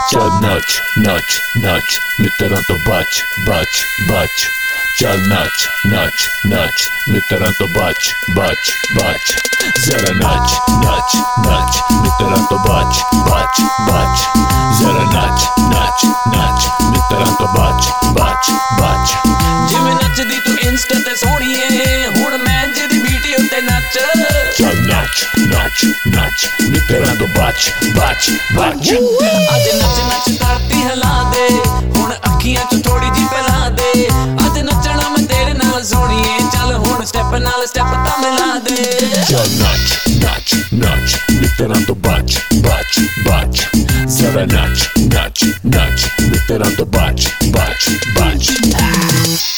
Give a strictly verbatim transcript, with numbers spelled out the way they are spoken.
चल नाच नाच नाच मित्रा तो बच बच बच चल नाच नाच नाच मित्रा तो बच बच बच जरा नाच नाच नाच मित्रा तो बच बच बच जरा नाच नाच नाच मित्रा तो बच बच बच जिवें नचदी तू इंस्टा ते सोहणीए हुण मैं जेदी बीटी उत्ते नच चल नाच नाच नाच मित्रा तो बच बच बच अज नच नच धरती हिला दे हुण अखियां च थोड़ी जी पिला दे अज नचना मैं तेरे नाल सोहणीए चल हुण स्टेप नाल स्टेप तां मिला दे चल नाच नाच नाच मित्रा तो बच बच बच जरा नाच नाच नाच मित्रा तो बच बच बच